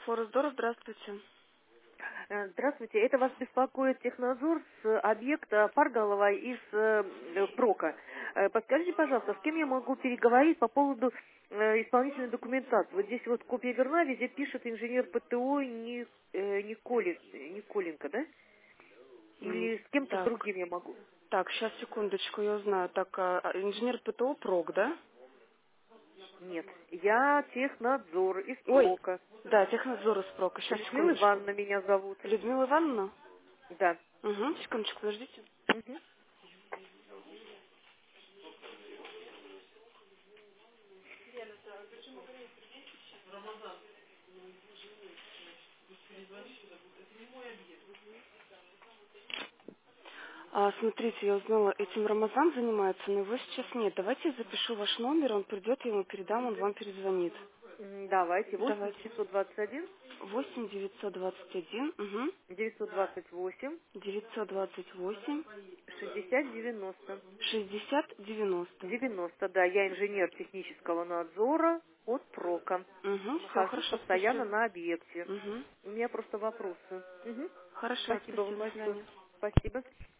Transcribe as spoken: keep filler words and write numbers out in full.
Форестдор, здравствуйте. Э, Здравствуйте, это вас беспокоит технадзор с объекта Парголова из э, э, Прока. Э, Подскажите, пожалуйста, с кем я могу переговорить по поводу э, исполнительной документации? Вот здесь вот копия верна, везде пишет инженер ПТО Ни- э, Николи- Николенко, да? М, Или с кем-то Так, другим я могу? так, сейчас, секундочку, я узнаю. Так, а, а, инженер ПТО ПРОК, да? Нет, я технадзор из Ой, Прока. да, технадзор из ПРОКа. Сейчас, Людмила секундочку. Ивановна меня зовут. Людмила Ивановна? Да. Угу, секундочку, подождите. Мгм. А, смотрите, я узнала, этим Рамазан занимается, но его сейчас нет. Давайте я запишу ваш номер, он придет, я ему передам, он вам перезвонит. М, Давайте, восемь Давайте. девятьсот двадцать один Восемь девятьсот двадцать один, угу, девятьсот двадцать восемь девятьсот двадцать восемь шестьдесят девяносто. шестьдесят девяносто. девяносто, да, я инженер технического надзора от Прока. Угу, все, Нахожусь хорошо, постоянно спасибо. на объекте. Угу. У меня просто вопросы. Мгм. Хорошо, Спасибо вам спасибо, до большое. свидания. Спасибо.